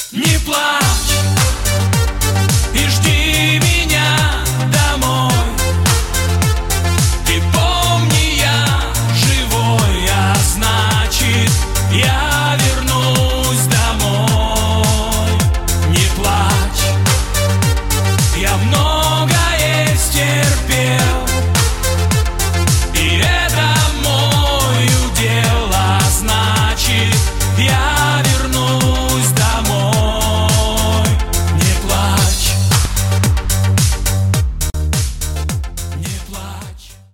Не плачь и жди меня домой. Ты помни, я живой, а значит, я вернусь домой. Не плачь, я вновь